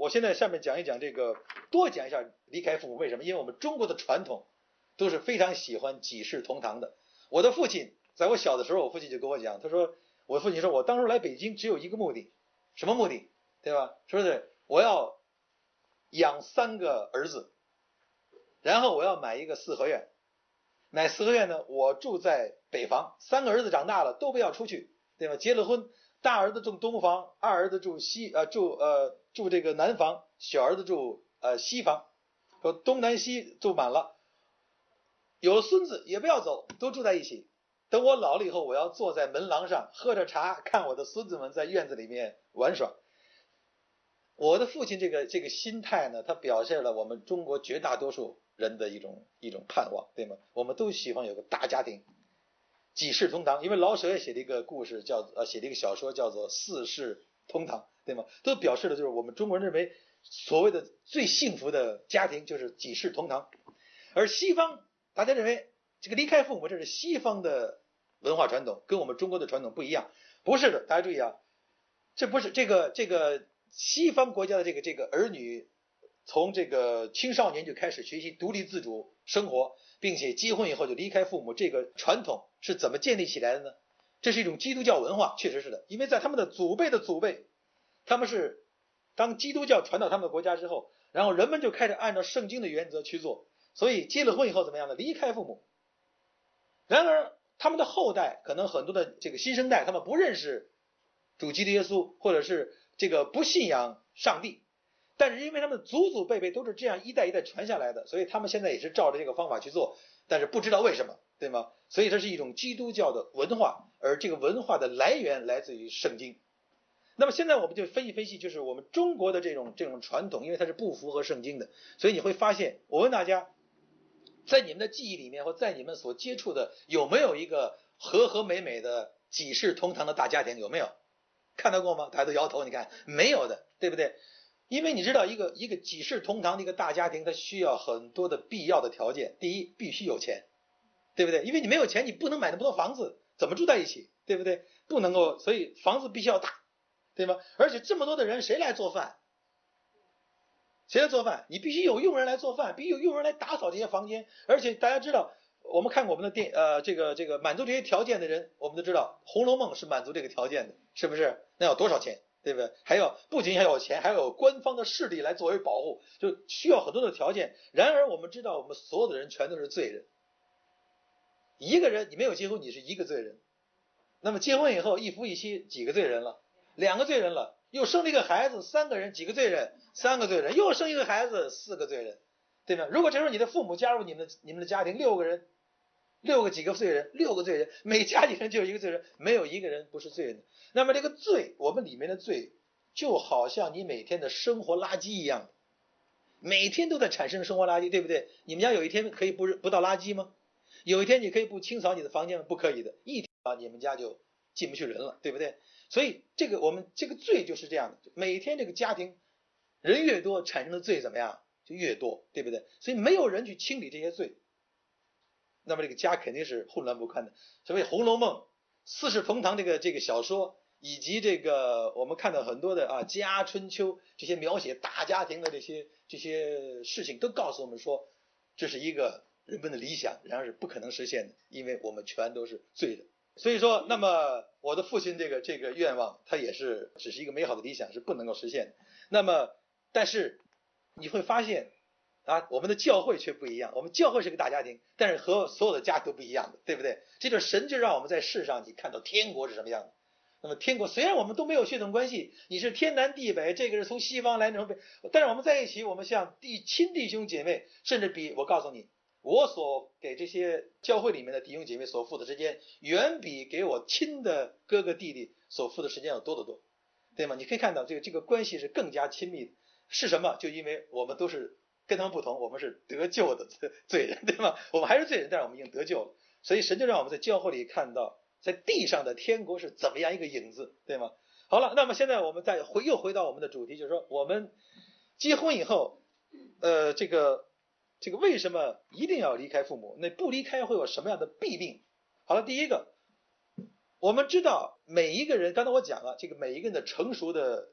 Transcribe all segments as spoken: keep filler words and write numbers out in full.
我现在下面讲一讲这个，多讲一下离开父母为什么？因为我们中国的传统都是非常喜欢几世同堂的。我的父亲在我小的时候，我父亲就跟我讲，他说我父亲说我当时来北京只有一个目的，什么目的？对吧？说是我要养三个儿子，然后我要买一个四合院。买四合院呢，我住在北房，三个儿子长大了都不要出去，对吧？结了婚，大儿子住东房，二儿子住西呃住呃住这个南房，小儿子住呃西房，说东南西住满了。有了孙子也不要走，都住在一起。等我老了以后，我要坐在门廊上喝着茶，看我的孙子们在院子里面玩耍。我的父亲这个这个心态呢，他表现了我们中国绝大多数人的一种一种盼望，对吗？我们都喜欢有个大家庭，几世同堂。因为老舍也写了一个故事，叫呃写了一个小说，叫做《四世同堂》，对吗？都表示的就是我们中国人认为所谓的最幸福的家庭就是几世同堂。而西方大家认为这个离开父母，这是西方的文化传统，跟我们中国的传统不一样。不是的，大家注意啊，这不是这个这个西方国家的这个这个儿女从这个青少年就开始学习独立自主生活，并且结婚以后就离开父母，这个传统是怎么建立起来的呢？这是一种基督教文化，确实是的。因为在他们的祖辈的祖辈，他们是当基督教传到他们的国家之后，然后人们就开始按照圣经的原则去做，所以结了婚以后怎么样呢？离开父母。然而他们的后代可能很多的这个新生代，他们不认识主基督耶稣，或者是这个不信仰上帝，但是因为他们祖祖辈辈都是这样一代一代传下来的，所以他们现在也是照着这个方法去做，但是不知道为什么，对吗？所以这是一种基督教的文化，而这个文化的来源来自于圣经。那么现在我们就分析分析，就是我们中国的这种这种传统，因为它是不符合圣经的，所以你会发现，我问大家，在你们的记忆里面，或在你们所接触的，有没有一个和和美美的几世同堂的大家庭？有没有看到过吗？大家都摇头，你看没有的，对不对？因为你知道，一个一个几世同堂的一个大家庭，它需要很多的必要的条件。第一，必须有钱，对不对？因为你没有钱，你不能买那么多房子，怎么住在一起，对不对？不能够，所以房子必须要大，对吗？而且这么多的人，谁来做饭？谁来做饭？你必须有佣人来做饭，必须有佣人来打扫这些房间。而且大家知道，我们看过我们的电呃这个这个满足这些条件的人，我们都知道《红楼梦》是满足这个条件的，是不是？那要多少钱？对不对？还要不仅要有钱，还要有官方的势力来作为保护，就需要很多的条件。然而我们知道，我们所有的人全都是罪人。一个人你没有结婚，你是一个罪人。那么结婚以后一夫一妻，几个罪人了？两个罪人了。又生了一个孩子，三个人，几个罪人？三个罪人。又生一个孩子，四个罪人，对吗？如果这时候你的父母加入你们的你们的家庭，六个人，六个几个罪人？六个罪人，每家里人就有一个罪人，没有一个人不是罪人的。那么这个罪，我们里面的罪，就好像你每天的生活垃圾一样，每天都在产生生活垃圾，对不对？你们家有一天可以不不倒垃圾吗？有一天你可以不清扫你的房间吗？不可以的，一天啊，你们家就进不去人了，对不对？所以这个我们这个罪就是这样的，每天这个家庭人越多，产生的罪怎么样就越多，对不对？所以没有人去清理这些罪，那么这个家肯定是混乱不堪的。所以《红楼梦》四世同堂这个这个小说，以及这个我们看到很多的啊《家春秋》这些描写大家庭的这些这些事情，都告诉我们说，这是一个人们的理想，然而是不可能实现的，因为我们全都是罪人。所以说，那么我的父亲这个这个愿望，他也是只是一个美好的理想，是不能够实现的。那么，但是你会发现啊，我们的教会却不一样。我们教会是个大家庭，但是和所有的家都不一样的，对不对？这就是神就让我们在世上，你看到天国是什么样的。那么天国虽然我们都没有血统关系，你是天南地北，这个是从西方来，那种北，但是我们在一起，我们像弟亲弟兄姐妹，甚至比我告诉你。我所给这些教会里面的弟兄姐妹所付的时间，远比给我亲的哥哥弟弟所付的时间要多得多，对吗？你可以看到这个这个关系是更加亲密的。是什么？就因为我们都是跟他们不同，我们是得救的罪人，对吗？我们还是罪人，但是我们已经得救了。所以神就让我们在教会里看到，在地上的天国是怎么样一个影子，对吗？好了，那么现在我们再回又回到我们的主题，就是说我们结婚以后，呃，这个。这个为什么一定要离开父母？那不离开会有什么样的弊病？好了，第一个，我们知道每一个人，刚才我讲了，这个每一个人的成熟的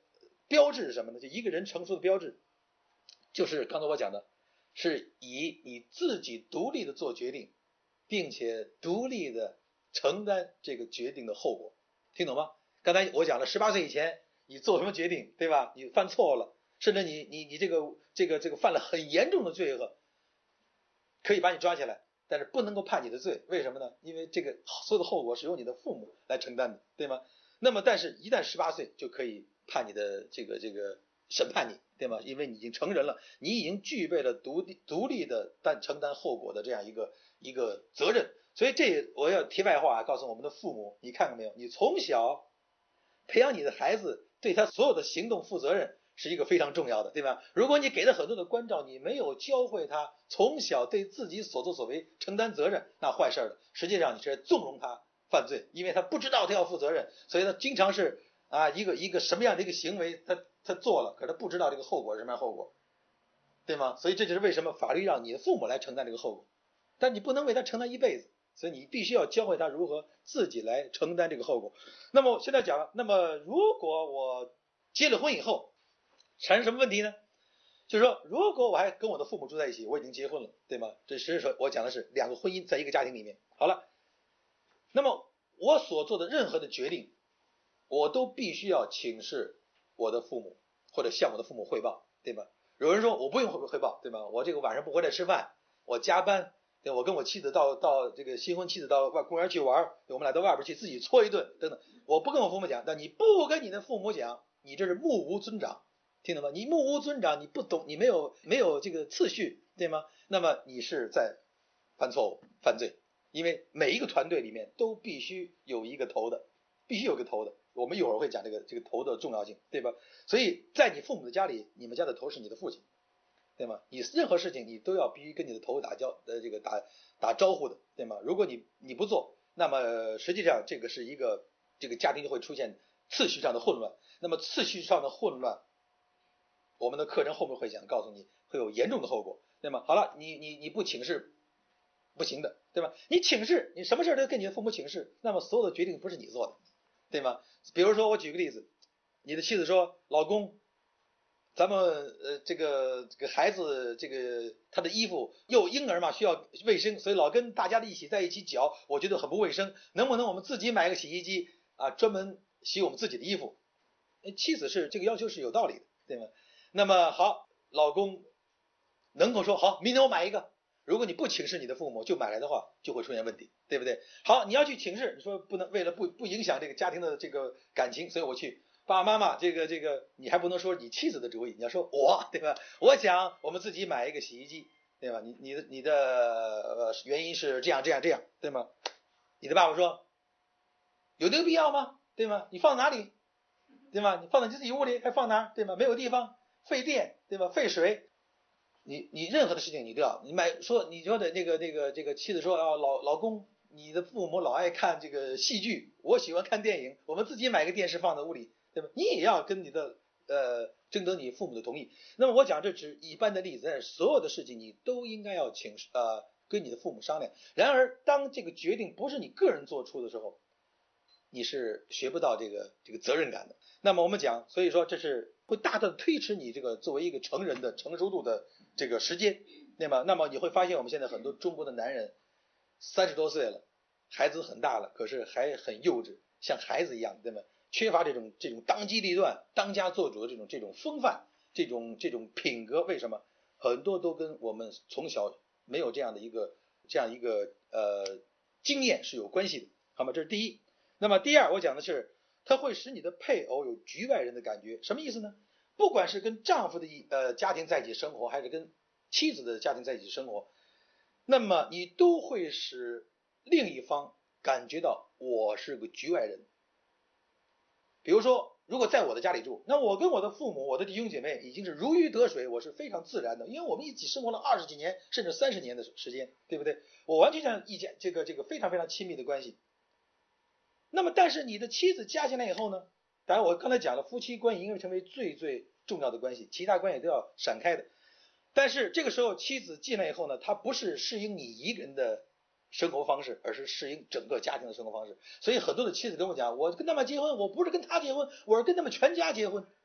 标志是什么呢？就一个人成熟的标志，就是刚才我讲的，是以你自己独立的做决定，并且独立的承担这个决定的后果，听懂吗？刚才我讲了，十八岁以前你做什么决定，对吧？你犯错了，甚至你你你这个这个这个犯了很严重的罪恶，可以把你抓起来，但是不能够判你的罪，为什么呢？因为这个所有的后果是由你的父母来承担的，对吗？那么，但是一旦十八岁就可以判你的这个这个审判你，对吗？因为你已经成人了，你已经具备了独立独立的但承担后果的这样一个一个责任。所以这我要题外话告诉我们的父母，你看看没有？你从小培养你的孩子对他所有的行动负责任，是一个非常重要的，对吧？如果你给了很多的关照，你没有教会他从小对自己所作所为承担责任，那坏事了。实际上你是纵容他犯罪，因为他不知道他要负责任，所以他经常是啊一个一个什么样的一个行为，他他做了，可是他不知道这个后果是什么样后果，对吗？所以这就是为什么法律让你的父母来承担这个后果，但你不能为他承担一辈子，所以你必须要教会他如何自己来承担这个后果。那么现在讲了，那么如果我结了婚以后产生什么问题呢？就是说，如果我还跟我的父母住在一起，我已经结婚了，对吗？这实际上我讲的是两个婚姻在一个家庭里面。好了，那么我所做的任何的决定，我都必须要请示我的父母，或者向我的父母汇报，对吧？有人说我不用汇报，对吧？我这个晚上不回来吃饭，我加班，对，我跟我妻子到到这个新婚妻子到外公园去玩，我们俩到外边去自己搓一顿等等，我不跟我父母讲。但你不跟你的父母讲，你这是目无尊长，听懂吗？你目无尊长，你不懂，你没有没有这个次序，对吗？那么你是在犯错误、犯罪，因为每一个团队里面都必须有一个头的，必须有个头的。我们一会儿会讲这个这个头的重要性，对吧？所以在你父母的家里，你们家的头是你的父亲，对吗？你任何事情你都要必须跟你的头打交呃这个打打招呼的，对吗？如果你你不做，那么实际上这个是一个这个家庭就会出现次序上的混乱。那么次序上的混乱，我们的课程后面会讲，告诉你会有严重的后果，对吗？好了，你你你不请示不行的，对吧？你请示，你什么事都跟你的父母请示，那么所有的决定不是你做的，对吗？比如说我举个例子，你的妻子说，老公，咱们呃这个这个孩子这个他的衣服又婴儿嘛需要卫生，所以老跟大家的一起在一起搅，我觉得很不卫生，能不能我们自己买个洗衣机啊，专门洗我们自己的衣服？妻子是这个要求是有道理的，对吗？那么好，老公能够说好，明天我买一个。如果你不请示你的父母就买来的话，就会出现问题，对不对？好，你要去请示，你说不能为了不不影响这个家庭的这个感情，所以我去。爸爸妈妈，这个这个你还不能说你妻子的主意，你要说我，对吧？我想我们自己买一个洗衣机，对吧？你你的你的呃原因是这样这样这样，对吗？你的爸爸说有这个必要吗？对吗？你放哪里？对吧？你放在自己屋里还放哪？对吗？没有地方，费电，对吧？费水。你你任何的事情你都要，你买说你说的那个那个这个妻子说啊，老老公，你的父母老爱看这个戏剧，我喜欢看电影，我们自己买个电视放在屋里，对吧？你也要跟你的呃征得你父母的同意。那么我讲这只一般的例子，但是所有的事情你都应该要请呃跟你的父母商量。然而当这个决定不是你个人做出的时候，你是学不到这个这个责任感的。那么我们讲，所以说这是会大大的推迟你这个作为一个成人的成熟度的这个时间，对吗？那么你会发现我们现在很多中国的男人三十多岁了，孩子很大了，可是还很幼稚，像孩子一样，对吗？缺乏这种这种当机立断、当家做主的这种这种风范、这种这种品格。为什么？很多都跟我们从小没有这样的一个这样一个呃经验是有关系的，好吗？这是第一。那么第二，我讲的是它会使你的配偶有局外人的感觉。什么意思呢？不管是跟丈夫的呃家庭在一起生活，还是跟妻子的家庭在一起生活，那么你都会使另一方感觉到我是个局外人。比如说，如果在我的家里住，那我跟我的父母、我的弟兄姐妹已经是如鱼得水，我是非常自然的，因为我们一起生活了二十几年，甚至三十年的时间，对不对？我完全像一家这个这个非常非常亲密的关系。那么但是你的妻子嫁进来以后呢，当然我刚才讲了，夫妻关系应该成为最最重要的关系，其他关系都要闪开的。但是这个时候妻子进来以后呢，她不是适应你一个人的生活方式，而是适应整个家庭的生活方式。所以很多的妻子跟我讲，我跟他们结婚，我不是跟他结婚，我是跟他们全家结婚。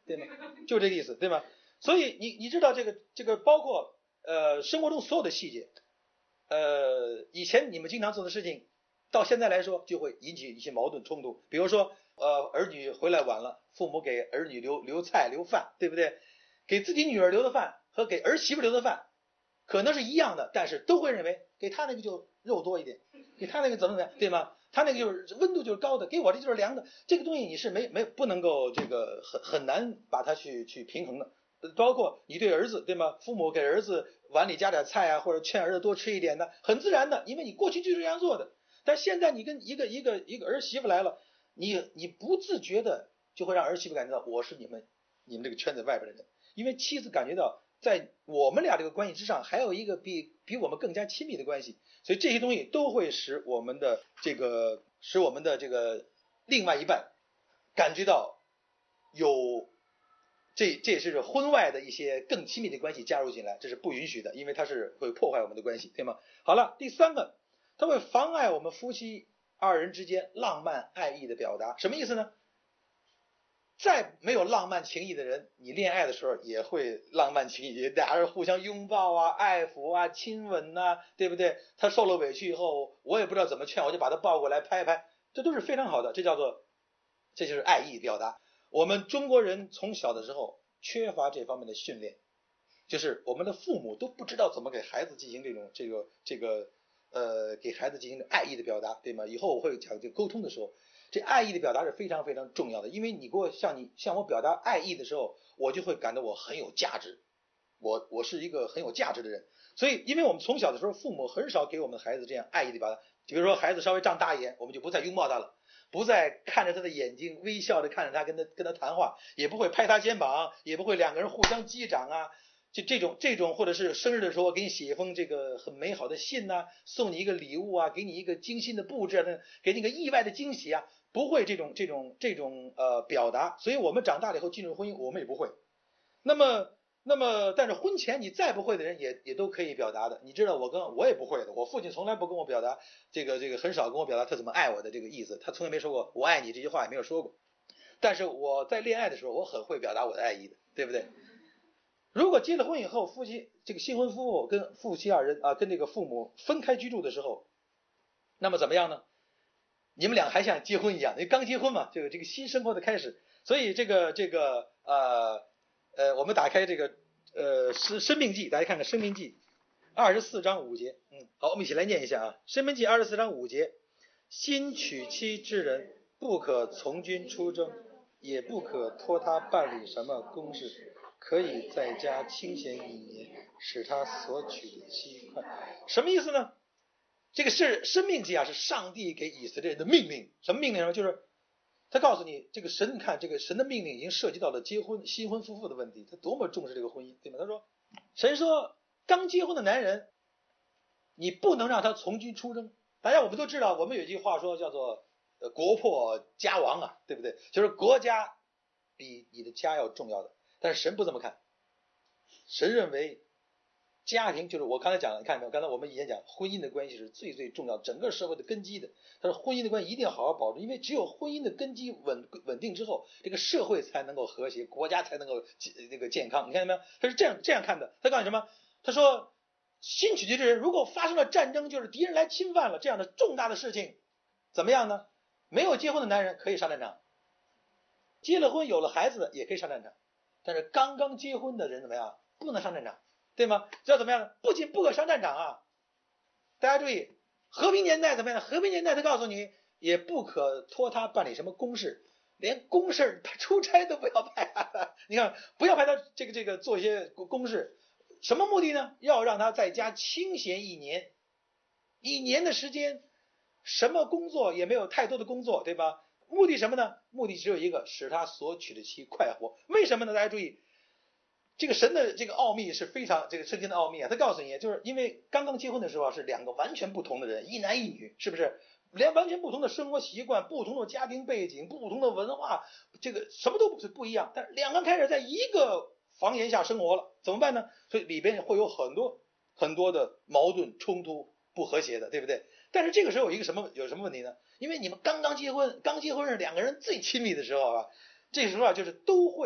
对吗？就这个意思，对吗？所以你你知道这个这个包括呃生活中所有的细节，呃以前你们经常做的事情，到现在来说就会引起一些矛盾冲突。比如说呃儿女回来晚了，父母给儿女留留菜留饭，对不对？给自己女儿留的饭和给儿媳妇留的饭可能是一样的，但是都会认为给他那个就肉多一点，给他那个怎么怎么样，对吗？他那个就是温度就是高的，给我这就是凉的，这个东西你是没没不能够这个很很难把它去去平衡的。包括你对儿子，对吗？父母给儿子碗里加点菜啊，或者劝儿子多吃一点的，很自然的，因为你过去就是这样做的。但现在你跟一个一个一个儿媳妇来了，你你不自觉的就会让儿媳妇感觉到我是你们你们这个圈子外边的人，因为妻子感觉到在我们俩这个关系之上还有一个比比我们更加亲密的关系，所以这些东西都会使我们的这个使我们的这个另外一半感觉到有这这也是婚外的一些更亲密的关系加入进来，这是不允许的，因为它是会破坏我们的关系，对吗？好了，第三个，它会妨碍我们夫妻二人之间浪漫爱意的表达。什么意思呢？再没有浪漫情谊的人，你恋爱的时候也会浪漫情谊，俩人互相拥抱啊、爱抚啊、亲吻啊，对不对？他受了委屈以后，我也不知道怎么劝，我就把他抱过来拍拍，这都是非常好的，这叫做这就是爱意表达。我们中国人从小的时候缺乏这方面的训练，就是我们的父母都不知道怎么给孩子进行这种这个这个呃给孩子进行爱意的表达，对吗？以后我会讲这个沟通的时候，这爱意的表达是非常非常重要的，因为你给我向你向我表达爱意的时候，我就会感到我很有价值，我我是一个很有价值的人。所以因为我们从小的时候父母很少给我们的孩子这样爱意的表达，比如说孩子稍微长大一点，我们就不再拥抱他了，不再看着他的眼睛微笑的看着他，跟他跟他谈话，也不会拍他肩膀，也不会两个人互相击掌啊，就这种这种，或者是生日的时候我给你写一封这个很美好的信啊，送你一个礼物啊，给你一个精心的布置啊，给你一个意外的惊喜啊，不会这种这种这种呃表达。所以我们长大了以后进入婚姻，我们也不会。那么那么但是婚前你再不会的人也也都可以表达的。你知道我跟我也不会的，我父亲从来不跟我表达这个这个很少跟我表达他怎么爱我的这个意思，他从来没说过我爱你这句话，也没有说过。但是我在恋爱的时候我很会表达我的爱意的，对不对？如果结了婚以后，夫妻这个新婚夫妇跟夫妻二人啊，跟这个父母分开居住的时候，那么怎么样呢？你们俩还像结婚一样，因为刚结婚嘛，这个这个新生活的开始，所以这个这个呃呃，我们打开这个呃生生命记，大家看看生命记二十四章五节，嗯，好，我们一起来念一下啊，生命记二十四章五节，新娶妻之人不可从军出征，也不可托他办理什么公事，可以在家清闲一年，使他所娶的妻快。什么意思呢？这个是生命记啊，是上帝给以色列人的命令。什么命令呢？就是他告诉你，这个神看这个神的命令已经涉及到了结婚新婚夫妇的问题，他多么重视这个婚姻，对吗？他说，神说刚结婚的男人，你不能让他从军出征。大家我们都知道，我们有一句话说叫做呃国破家亡啊，对不对？就是国家比你的家要重要的。但是神不这么看，神认为家庭就是我刚才讲的，你看没有？刚才我们以前讲婚姻的关系是最最重要的，整个社会的根基的。他说婚姻的关系一定要好好保证，因为只有婚姻的根基稳稳定之后，这个社会才能够和谐，国家才能够这个健康。你看到没有？他是这样这样看的。他告诉你什么？他说新娶妻之人如果发生了战争，就是敌人来侵犯了这样的重大的事情，怎么样呢？没有结婚的男人可以上战场，结了婚有了孩子的也可以上战场，但是刚刚结婚的人怎么样？不能上战场，对吗？这要怎么样呢？不仅不可上战场啊，大家注意，和平年代怎么样？和平年代他告诉你，也不可托他办理什么公事，连公事出差都不要派、啊。你看，不要派他这个这个做一些公事，什么目的呢？要让他在家清闲一年，一年的时间，什么工作也没有太多的工作，对吧？目的什么呢？目的只有一个，使他所娶的妻快活。为什么呢？大家注意。这个神的这个奥秘是非常这个圣经的奥秘啊，他告诉你，就是因为刚刚结婚的时候是两个完全不同的人，一男一女，是不是？连完全不同的生活习惯、不同的家庭背景、不同的文化，这个什么都是不一样。但是两个人开始在一个房檐下生活了，怎么办呢？所以里边会有很多很多的矛盾、冲突、不和谐的，对不对？但是这个时候有一个什么有什么问题呢？因为你们刚刚结婚，刚结婚是两个人最亲密的时候啊，这个时候啊，就是都会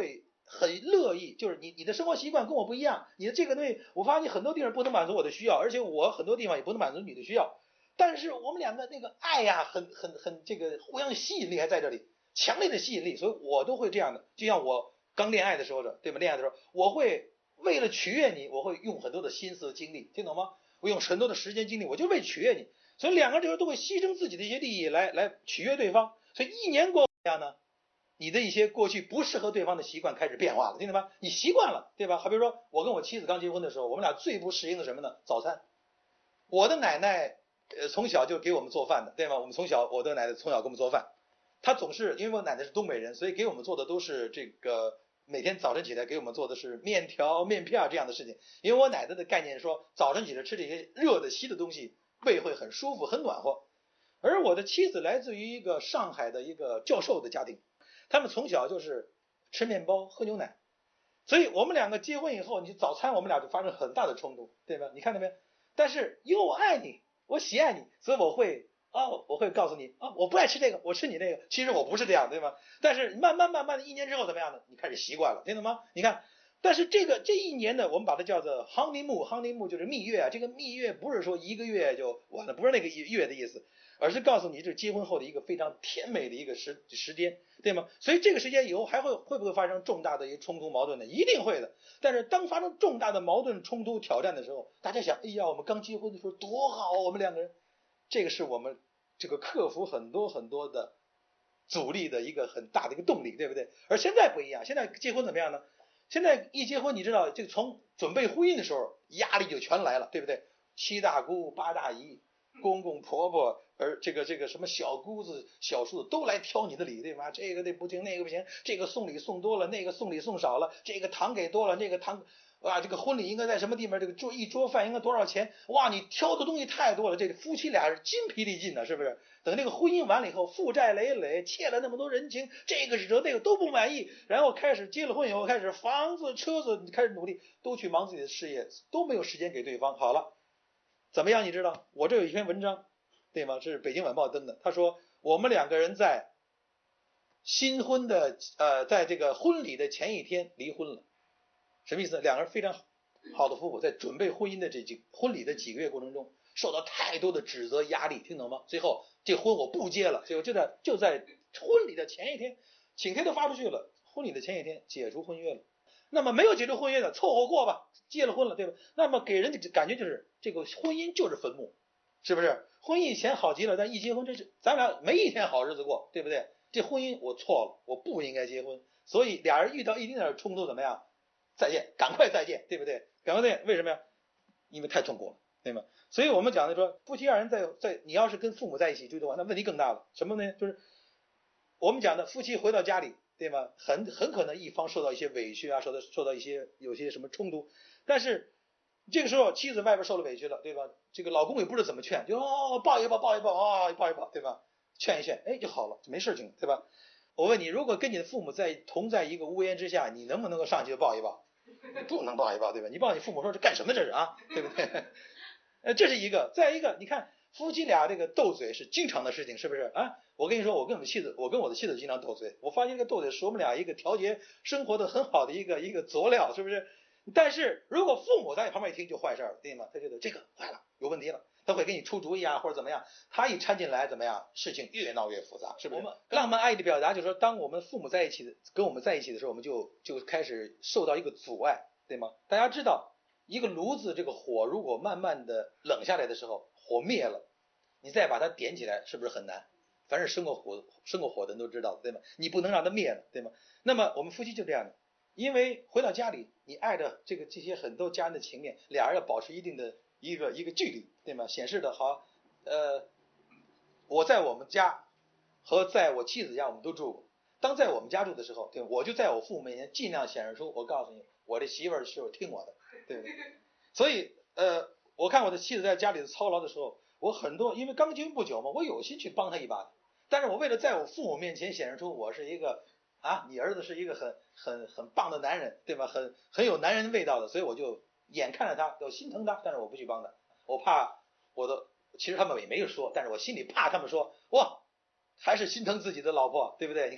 很乐意，就是你你的生活习惯跟我不一样，你的这个东西，我发现你很多地方不能满足我的需要，而且我很多地方也不能满足你的需要。但是我们两个那个爱呀，很很很这个互相吸引力还在这里，强烈的吸引力，所以我都会这样的。就像我刚恋爱的时候的，对吧？恋爱的时候，我会为了取悦你，我会用很多的心思精力，听懂吗？我用很多的时间精力，我就为取悦你。所以两个人都会牺牲自己的一些利益来来取悦对方。所以一年过后怎样呢？你的一些过去不适合对方的习惯开始变化了，听懂吗？你习惯了，对吧？好比如说我跟我妻子刚结婚的时候，我们俩最不适应的什么呢？早餐。我的奶奶呃从小就给我们做饭的，对吗？我们从小我的奶奶从小给我们做饭，她总是因为我奶奶是东北人，所以给我们做的都是这个每天早晨起来给我们做的是面条、面片这样的事情。因为我奶奶的概念说，早晨起来吃这些热的稀的东西，胃会很舒服、很暖和。而我的妻子来自于一个上海的一个教授的家庭，他们从小就是吃面包、喝牛奶，所以我们两个结婚以后，你早餐我们俩就发生很大的冲突，对吧？你看到没有？但是因为我爱你，我喜爱你，所以我会啊，我会告诉你啊，我不爱吃这个，我吃你那个。其实我不是这样，对吗？但是慢慢慢慢的一年之后怎么样呢？你开始习惯了，听懂吗？你看，但是这个这一年呢，我们把它叫做 honeymoon，honeymoon 就是蜜月啊。这个蜜月不是说一个月就完了，不是那个月的意思，而是告诉你这结婚后的一个非常甜美的一个时时间，对吗？所以这个时间以后还会会不会发生重大的一个冲突矛盾呢？一定会的。但是当发生重大的矛盾、冲突、挑战的时候，大家想，哎呀，我们刚结婚的时候多好，我们两个人，这个是我们这个克服很多很多的阻力的一个很大的一个动力，对不对？而现在不一样，现在结婚怎么样呢？现在一结婚，你知道，这个从准备婚姻的时候，压力就全来了，对不对？七大姑八大姨、公公婆婆，而这个这个什么小姑子、小叔子都来挑你的礼，对吧？这个这不行，那个不行，这个送礼送多了，那个送礼送少了，这个糖给多了，那个糖啊，这个婚礼应该在什么地方？这个桌一桌饭应该多少钱？哇，你挑的东西太多了，这个夫妻俩是筋疲力尽的，是不是？等这个婚姻完了以后，负债累累，欠了那么多人情，这个惹那个都不满意，然后开始结了婚以后，开始房子、车子，开始努力，都去忙自己的事业，都没有时间给对方。好了，怎么样？你知道，我这有一篇文章，对吗？这是北京晚报登的，他说我们两个人在新婚的呃，在这个婚礼的前一天离婚了。什么意思？两个人非常好的夫妇在准备婚姻的这几婚礼的几个月过程中，受到太多的指责压力，听懂吗？最后这婚我不结了，最后就在就在婚礼的前一天，请帖都发出去了，婚礼的前一天解除婚约了。那么没有解除婚约的凑合过吧，结了婚了，对吧？那么给人的感觉就是这个婚姻就是坟墓，是不是？婚姻以前好极了，但一结婚这是咱俩没一天好日子过，对不对？这婚姻我错了，我不应该结婚，所以俩人遇到一丁点冲突怎么样？再见，赶快再见，对不对？赶快再见，为什么呀？因为太痛苦了，对吗？所以我们讲的说，夫妻二人在在，你要是跟父母在一起住的话，那问题更大了。什么呢？就是我们讲的夫妻回到家里，对吗？很很可能一方受到一些委屈啊，受到受到一些有些什么冲突，但是这个时候妻子外边受了委屈了，对吧？这个老公也不知道怎么劝，就哦抱一抱，抱一抱啊、哦，抱一抱，对吧？劝一劝，哎就好了，就没事情，对吧？我问你，如果跟你的父母在同在一个屋檐之下，你能不能够上去抱一抱？不能抱一抱，对吧？你抱你父母说这干什么这是啊，对不对？呃，这是一个。再一个，你看夫妻俩这个斗嘴是经常的事情，是不是啊？我跟你说，我跟我的妻子，我跟我的妻子经常斗嘴。我发现这个斗嘴是我们俩一个调节生活的很好的一个一个佐料，是不是？但是如果父母在旁边一听就坏事了，对吗？他觉得这个坏了，有问题了，他会给你出主意啊，或者怎么样。他一掺进来，怎么样？事情越闹越复杂，是不是？我们浪漫爱的表达就是说，当我们父母在一起的，跟我们在一起的时候，我们就就开始受到一个阻碍，对吗？大家知道，一个炉子这个火如果慢慢的冷下来的时候，火灭了，你再把它点起来，是不是很难？凡是生过火生过火的人都知道，对吗？你不能让它灭了，对吗？那么我们夫妻就这样的。因为回到家里，你爱的这个这些很多家人的情面，俩人要保持一定的一个一个距离，对吗？显示的好，呃，我在我们家和在我妻子家我们都住过。当在我们家住的时候，对，我就在我父母面前尽量显示出，我告诉你，我这媳妇儿是听我的，对不对？所以，呃，我看我的妻子在家里操劳的时候，我很多因为刚结婚不久嘛，我有心去帮她一把的，但是我为了在我父母面前显示出我是一个。啊，你儿子是一个很很很棒的男人，对吧？很很有男人味道的，所以我就眼看着他，我心疼他，但是我不去帮他，我怕我的，其实他们也没有说，但是我心里怕他们说，哇，还是心疼自己的老婆，对不对？你看，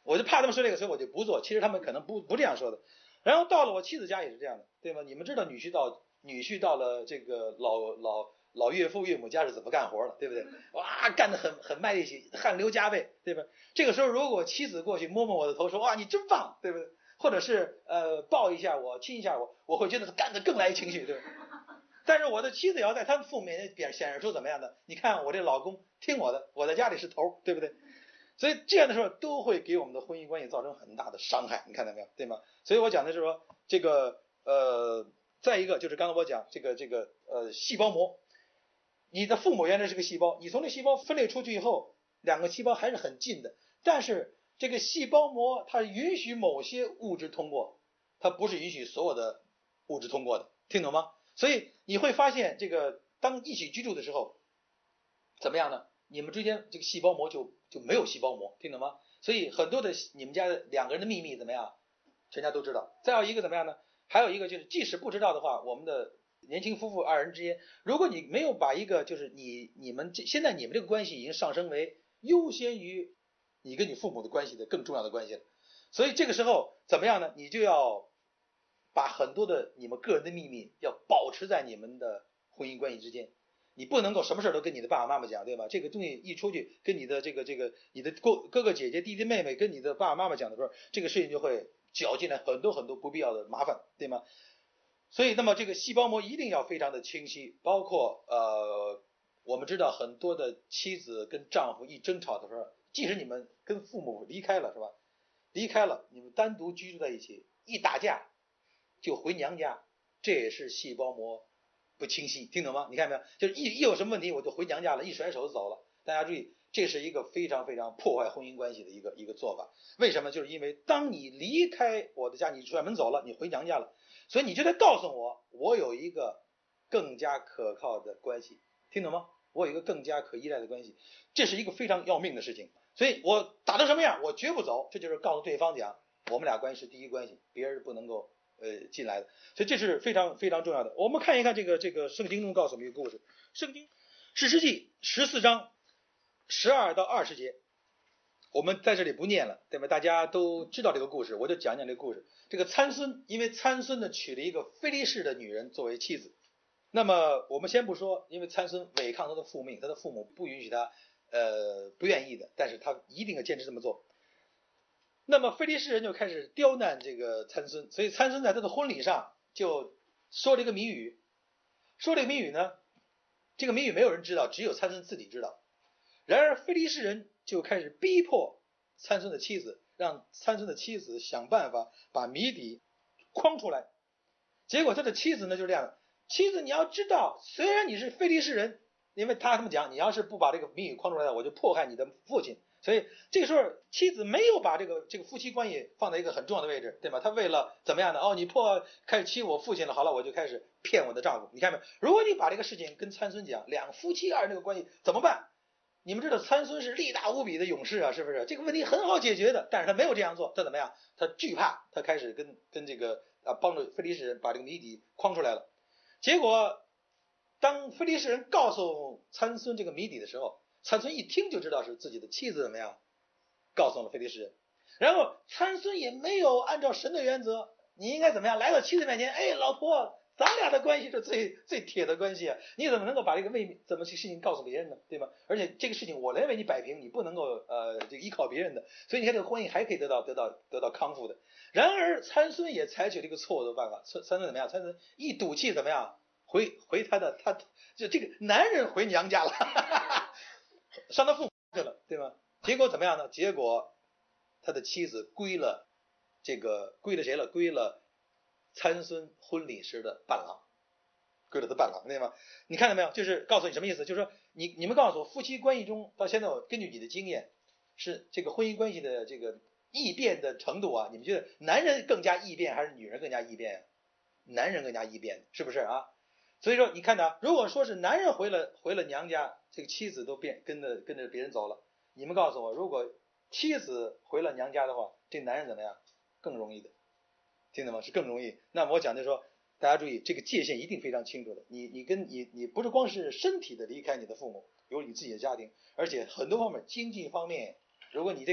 我就怕他们说这个，所以我就不做。其实他们可能不不这样说的。然后到了我妻子家也是这样的，对吗？你们知道女婿到女婿到了这个老老老岳父岳母家是怎么干活了，对不对？哇，干得很很卖力气，汗流浃背，对吧？这个时候如果妻子过去摸摸我的头说哇你真棒，对不对？或者是呃抱一下我亲一下我，我会觉得干得更来情绪，对吧？但是我的妻子也要在他们父母面前显示出怎么样的？你看我这老公听我的，我在家里是头，对不对？所以这样的时候都会给我们的婚姻关系造成很大的伤害，你看到没有，对吗？所以我讲的是说这个呃，再一个就是刚才我讲这个这个呃细胞膜，你的父母原来是个细胞，你从这细胞分裂出去以后，两个细胞还是很近的，但是这个细胞膜它允许某些物质通过，它不是允许所有的物质通过的，听懂吗？所以你会发现这个当一起居住的时候怎么样呢？你们之间这个细胞膜就就没有细胞膜，听懂吗？所以很多的你们家的两个人的秘密怎么样，全家都知道。再有一个怎么样呢？还有一个就是即使不知道的话，我们的年轻夫妇二人之间，如果你没有把一个就是你你们这现在你们这个关系已经上升为优先于你跟你父母的关系的更重要的关系了，所以这个时候怎么样呢？你就要把很多的你们个人的秘密要保持在你们的婚姻关系之间。你不能够什么事都跟你的爸爸妈妈讲，对吧？这个东西一出去跟你的这个这个你的哥哥哥姐姐弟弟妹妹跟你的爸爸妈妈讲的时候，这个事情就会搅进来很多很多不必要的麻烦，对吗？所以那么这个细胞膜一定要非常的清晰，包括呃我们知道很多的妻子跟丈夫一争吵的时候，即使你们跟父母离开了，是吧？离开了，你们单独居住在一起，一打架就回娘家，这也是细胞膜不清晰，听懂吗？你看没有？就是一一有什么问题我就回娘家了，一甩手就走了。大家注意，这是一个非常非常破坏婚姻关系的一个一个做法。为什么？就是因为当你离开我的家，你甩门走了，你回娘家了，所以你就得告诉我，我有一个更加可靠的关系，听懂吗？我有一个更加可依赖的关系，这是一个非常要命的事情。所以我打成什么样，我绝不走，这就是告诉对方讲，我们俩关系是第一关系，别人不能够呃进来的，所以这是非常非常重要的。我们看一看这个这个圣经中告诉我们一个故事，圣经士师记十四章十二到二十节，我们在这里不念了，对吧？大家都知道这个故事，我就讲讲这个故事。这个参孙因为参孙呢娶了一个非利士的女人作为妻子，那么我们先不说，因为参孙违抗他的父命，他的父母不允许他呃不愿意的，但是他一定要坚持这么做。那么非利士人就开始刁难这个参孙，所以参孙在他的婚礼上就说了一个谜语，说这个谜语呢，这个谜语没有人知道，只有参孙自己知道。然而非利士人就开始逼迫参孙的妻子，让参孙的妻子想办法把谜底诓出来。结果他的妻子呢就是这样的，妻子你要知道，虽然你是非利士人，因为他这么讲，你要是不把这个谜语诓出来，我就迫害你的父亲。所以这个时候妻子没有把这个这个夫妻关系放在一个很重要的位置，对吧？他为了怎么样的？哦，你破开始欺我父亲了，好了，我就开始骗我的丈夫。你看没有？如果你把这个事情跟参孙讲，两夫妻二人这个关系怎么办？你们知道参孙是力大无比的勇士啊，是不是？这个问题很好解决的，但是他没有这样做，他怎么样？他惧怕，他开始跟跟这个啊帮助非利士人把这个谜底诓出来了。结果当非利士人告诉参孙这个谜底的时候，参孙一听就知道是自己的妻子怎么样告诉了非利士人，然后参孙也没有按照神的原则，你应该怎么样来到妻子面前，哎，老婆，咱俩的关系是最最铁的关系啊，你怎么能够把这个秘怎么去事情告诉别人呢？对吗？而且这个事情我来为你摆平，你不能够呃这个依靠别人的，所以你看这个婚姻还可以得到得到得到康复的。然而参孙也采取了一个错误的办法，参参孙怎么样？参孙一赌气怎么样？回回他的他就这个男人回娘家了，上他父母去了，对吗？结果怎么样呢？结果他的妻子归了这个归了谁了？归了参孙婚礼时的伴郎，归了他伴郎，对吗？你看到没有？就是告诉你什么意思？就是说你你们告诉我，夫妻关系中到现在，我根据你的经验，是这个婚姻关系的这个异变的程度啊，你们觉得男人更加异变还是女人更加异变？男人更加异变，是不是啊？所以说你看到，如果说是男人回了回了娘家，这个妻子都变跟着跟着别人走了，你们告诉我，如果妻子回了娘家的话，这男人怎么样？更容易的，听懂吗？是更容易。那么我讲的说，大家注意，这个界限一定非常清楚的。你你跟你你不是光是身体的离开你的父母，有你自己的家庭，而且很多方面，经济方面，如果你这个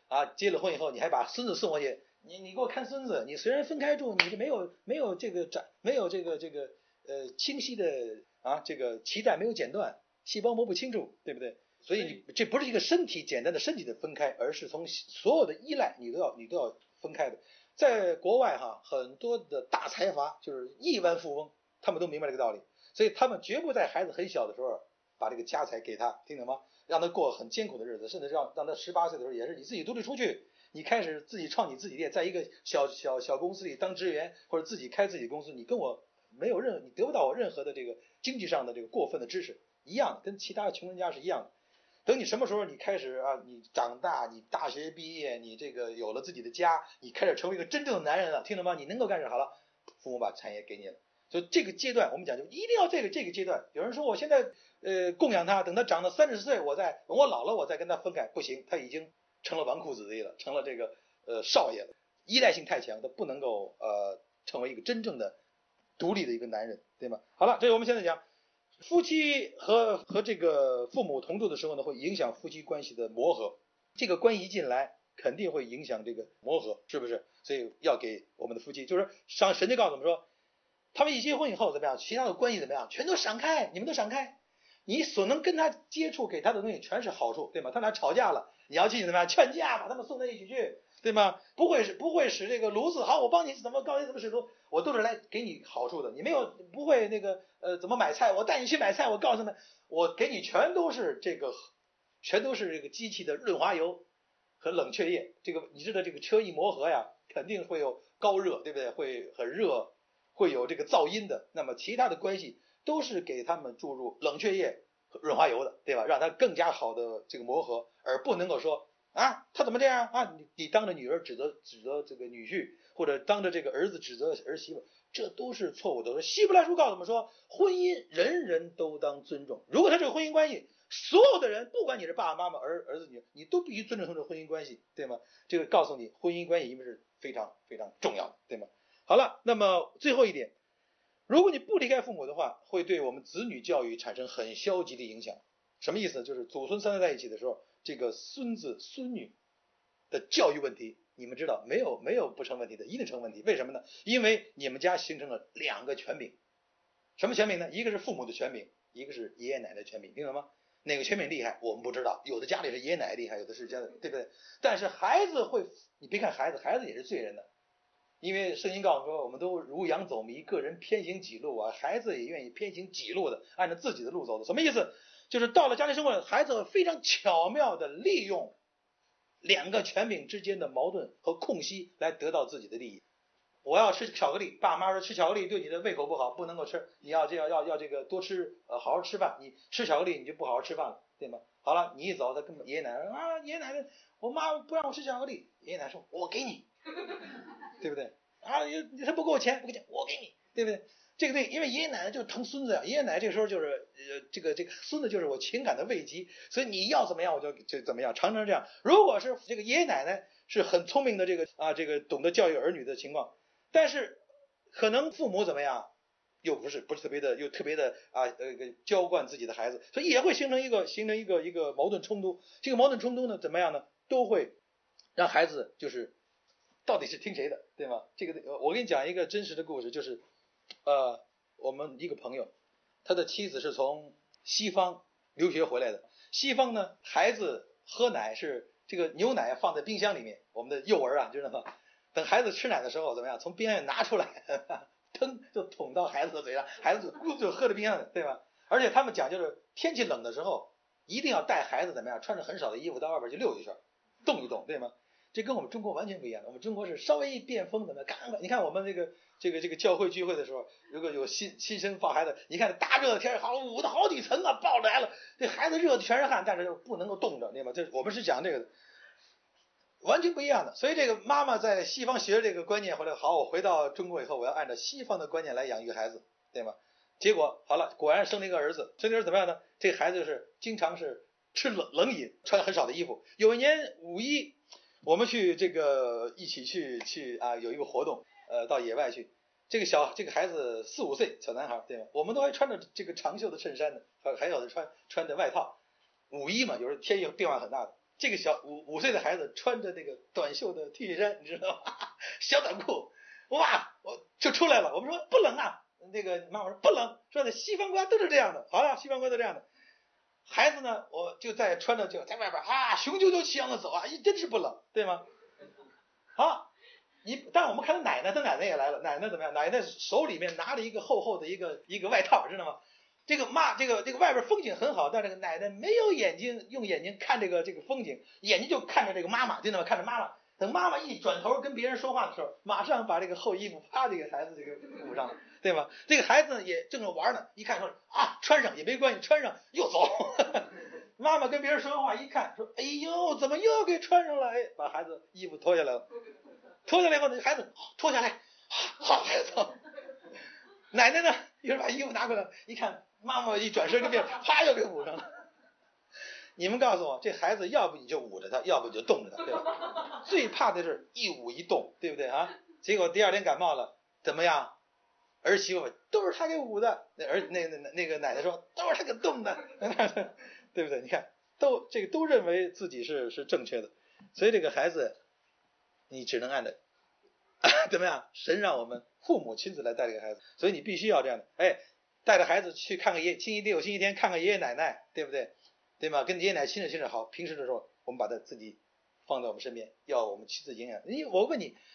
啊，结了婚以后你还把孙子送过去，你你给我看孙子，你虽然分开住，你就没有没有这个长没有这个这个呃清晰的啊这个脐带没有剪断，细胞膜不清楚，对不对？所以你这不是一个身体简单的身体的分开，而是从所有的依赖你都要你都要分开的。在国外哈，很多的大财阀就是亿万富翁，他们都明白这个道理，所以他们绝不在孩子很小的时候把这个家财给他，听懂吗？让他过很艰苦的日子，甚至让让他十八岁的时候也是你自己独立出去，你开始自己创你自己店，在一个小小小公司里当职员，或者自己开自己公司，你跟我没有任你得不到我任何的这个经济上的这个过分的支持，一样跟其他穷人家是一样的。等你什么时候你开始啊，你长大，你大学毕业，你这个有了自己的家，你开始成为一个真正的男人了，听懂吗？你能够干什么？好了，父母把产业给你了。所以这个阶段我们讲究一定要这个这个阶段。有人说我现在呃供养他，等他长到三十岁，我再我老了我再跟他分开，不行，他已经成了纨绔子弟了，成了这个呃少爷了，依赖性太强，他不能够呃成为一个真正的独立的一个男人，对吗？好了，这是我们现在讲。夫妻和和这个父母同住的时候呢，会影响夫妻关系的磨合。这个关系一进来，肯定会影响这个磨合，是不是？所以要给我们的夫妻，就是上神就告诉我们说，他们一结婚以后怎么样，其他的关系怎么样，全都闪开，你们都闪开。你所能跟他接触给他的东西全是好处，对吗？他俩吵架了，你要去怎么样劝架，把他们送在一起去，对吗？不会使不会使这个炉子，好，我帮你怎么告诉你怎么使炉，我都是来给你好处的。你没有不会那个呃怎么买菜，我带你去买菜，我告诉他们，我给你全都是这个，全都是这个机器的润滑油和冷却液。这个你知道这个车一磨合呀，肯定会有高热，对不对？会很热，会有这个噪音的。那么其他的关系都是给他们注入冷却液和润滑油的，对吧？让他更加好的这个磨合，而不能够说啊，他怎么这样啊？你你当着女儿指责指责这个女婿，或者当着这个儿子指责儿媳妇，这都是错误的。希伯来书告诉我们说，婚姻人人都当尊重。如果他这个婚姻关系，所有的人，不管你是爸爸妈妈、儿儿子女，你都必须尊重他的婚姻关系，对吗？这个告诉你，婚姻关系因为是非常非常重要的，对吗？好了，那么最后一点，如果你不离开父母的话，会对我们子女教育产生很消极的影响。什么意思？就是祖孙三代在一起的时候，这个孙子孙女的教育问题，你们知道没有没有不成问题的，一定成问题。为什么呢？因为你们家形成了两个权柄。什么权柄呢？一个是父母的权柄，一个是爷爷奶奶的权柄，明白吗？哪个权柄厉害我们不知道，有的家里是爷爷奶奶厉害，有的是家的，对不对？但是孩子会，你别看孩子，孩子也是罪人的。因为圣经告诉我们说，我们都如羊走迷，个人偏行己路啊，孩子也愿意偏行己路的，按照自己的路走的。什么意思？就是到了家庭生活，孩子非常巧妙的利用两个权柄之间的矛盾和空隙来得到自己的利益。我要吃巧克力，爸妈说吃巧克力对你的胃口不好，不能够吃，你要这样要要这个多吃，呃，好好吃饭。你吃巧克力你就不好好吃饭了，对吗？好了，你一走，他跟爷爷奶奶啊，爷爷奶奶，我妈不让我吃巧克力，爷爷奶奶说，我给你，对不对？啊，他不给我钱，不给钱，我给你，对不对？这个对，因为爷爷奶奶就疼孙子呀，爷爷奶奶这个时候就是呃，这个这个孙子就是我情感的慰藉，所以你要怎么样我就就怎么样，常常这样。如果是这个爷爷奶奶是很聪明的这个啊，这个懂得教育儿女的情况，但是可能父母怎么样，又不是不是特别的，又特别的啊呃娇惯自己的孩子，所以也会形成一个形成一个一个矛盾冲突。这个矛盾冲突呢，怎么样呢？都会让孩子就是到底是听谁的，对吗？这个我给你讲一个真实的故事，就是呃我们一个朋友，他的妻子是从西方留学回来的。西方呢，孩子喝奶是这个牛奶放在冰箱里面，我们的幼儿啊，知道吗？等孩子吃奶的时候怎么样？从冰箱里拿出来，腾就捅到孩子的嘴上，孩子就咕就喝在冰箱里，对吧？而且他们讲究是天气冷的时候，一定要带孩子怎么样，穿着很少的衣服到外边去溜一圈，动一动，对吗？这跟我们中国完全不一样的。我们中国是稍微一变风怎么赶快，你看我们这个这个这个教会聚会的时候，如果有新新生抱孩子，你看大热的天好捂的好几层啊，抱来了，这孩子热的全是汗，但是不能够冻着，对吗？这我们是讲这个完全不一样的。所以这个妈妈在西方学这个观念回来，好，我回到中国以后，我要按照西方的观念来养育孩子，对吗？结果好了，果然生了一个儿子，生了儿子怎么样呢？这个孩子就是经常是吃冷冷饮，穿很少的衣服。有一年五一，我们去这个一起去去啊，有一个活动，呃，到野外去。这个小这个孩子四五岁小男孩，对吗？我们都还穿着这个长袖的衬衫呢，还还有的穿穿着外套。五一嘛，有时候天气变化很大的。 这个小五五岁的孩子穿着那个短袖的 T 恤衫，你知道吗？小短裤，哇，我就出来了。我们说不冷啊，那个妈妈说不冷，说的西方国家都是这样的。好了，西方国家都这样的。孩子呢，我就在穿着就在外边啊，雄赳赳气扬的走啊，一真是不冷，对吗？好，你当然我们看到奶奶，他奶奶也来了，奶奶怎么样？奶奶手里面拿着一个厚厚的一个一个外套，知道吗？这个妈，这个这个外边风景很好，但这个奶奶没有眼睛，用眼睛看这个这个风景，眼睛就看着这个妈妈，知道吗？看着妈妈。等妈妈一转头跟别人说话的时候，马上把这个厚衣服啪就给孩子这个捂上了，对吗？这个孩子呢也正着玩呢，一看说啊穿上也没关系，穿上又走。妈妈跟别人说话一看说，哎呦怎么又给穿上了？哎，把孩子衣服脱下来了，脱下来以后呢，孩子脱下来，好孩子。奶奶呢一会儿把衣服拿过来，一看妈妈一转身跟别人啪又给捂上了。你们告诉我，这孩子要不你就捂着他，要不你就冻着他，对吧？最怕的是一捂一冻，对不对啊？结果第二天感冒了，怎么样？儿媳妇都是他给捂的，那儿那那那个奶奶说都是他给冻的，对不对？你看，都这个都认为自己是是正确的，所以这个孩子，你只能按着，怎么样？神让我们父母亲自来带这个孩子，所以你必须要这样的，哎，带着孩子去看看爷，星期六、星期天看看爷爷奶奶，对不对？对吗？跟爷爷奶奶亲着亲着好，平时的时候我们把他自己放在我们身边，要我们亲自营养。你我问你，